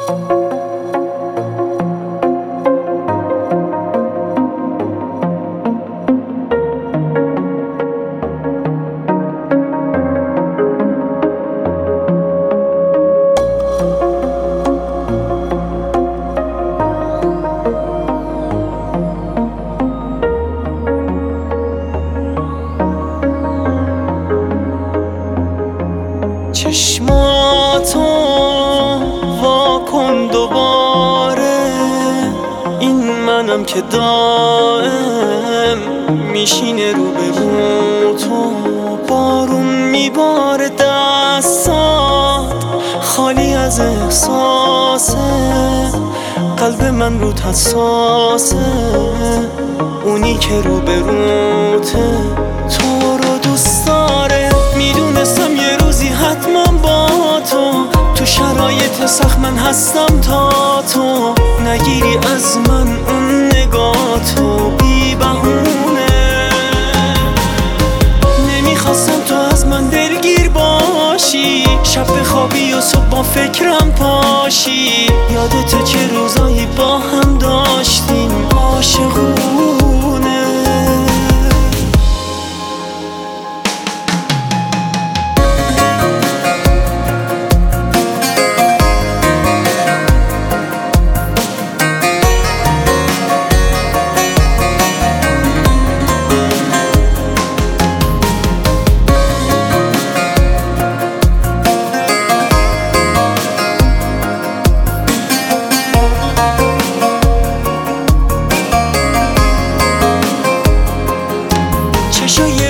چشماتو واکن دوباره، این منم که دائم میشینه رو به رو تو. بارون میباره دستات خالی از احساسه، قلب من رو حساسه، اونی که رو به روته تو رو دوست داره. میدونستم یه روزی حتما با تو شرایط سخت من هستم تا تو نگیری از من اون نگاه تو بی بهونه. نمیخواستم تو از من دلگیر باشی، شب بخوابی و صبح با فکرم پاشی. یادت چه روزایی با هم داشتیم عاشقونه. چشای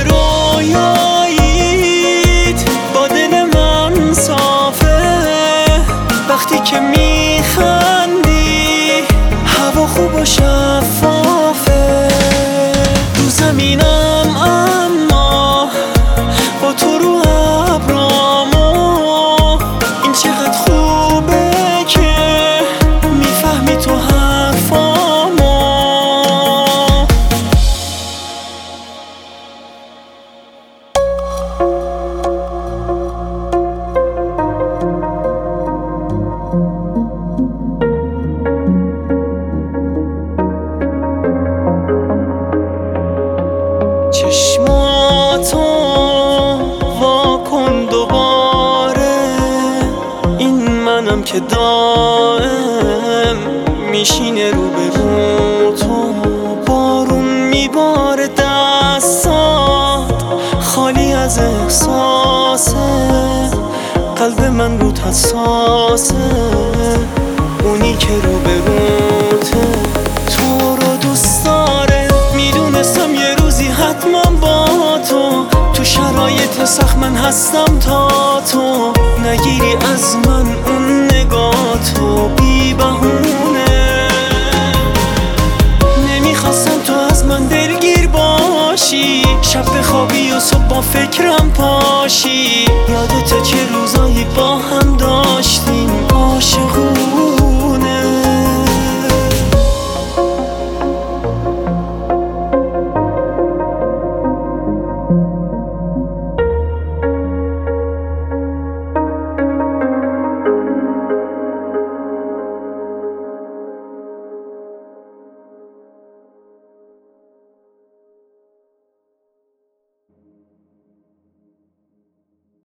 رویاییت با دل من صافه، وقتی که میخندی هوا خوب و شفافه. رو زمینم اما با تو رو ابرامو، این چقدر خوبه که میفهمی تو حرفامو. چشماتو واکن دوباره، این منم که دائم میشینه رو به رو تو. بارون میباره دستات خالی از احساسه، قلب من رو حساسه، اونی که رو به روته تو رو دوست داره. میدونستم یه روزی حتما با تو شرایط سخت من هستم تا تو نگیری از من اون نگاه تو بی بهونه. نمیخواستم تو از من دلگیر باشی، شب بخوابی و صبح با فکرم پاشی. یادت چه